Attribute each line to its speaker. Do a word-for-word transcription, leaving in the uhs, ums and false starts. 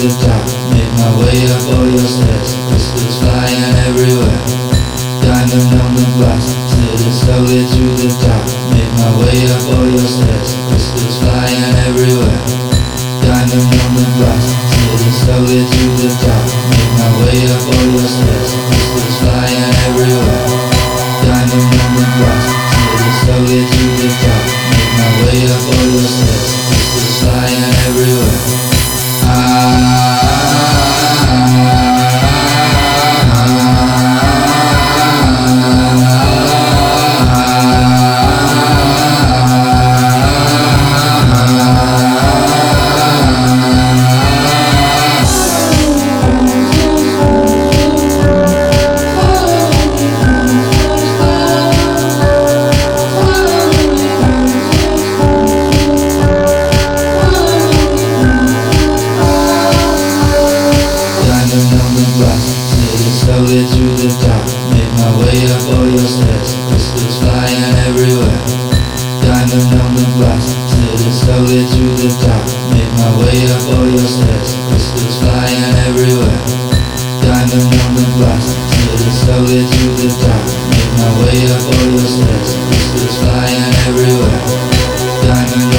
Speaker 1: the top, make my way up all your steps. Crystals flying everywhere, diamond on the glass, sitting slowly to the top, make my way up all your steps. Crystals flying everywhere, diamond on the glass, sitting slowly to the top, make my way up all your steps. Crystals flying everywhere, diamond on the glass, sitting slowly to the top, make my way up all your steps. Crystals flying everywhere. Slowly to the top, make my way up all your steps. Crystals flying everywhere, diamond on the glass, sitting slowly to the top, make my way up all your steps. Crystals flying everywhere, diamond on the glass, sitting slowly to the top, make my way up all your steps. Crystals flying everywhere, diamond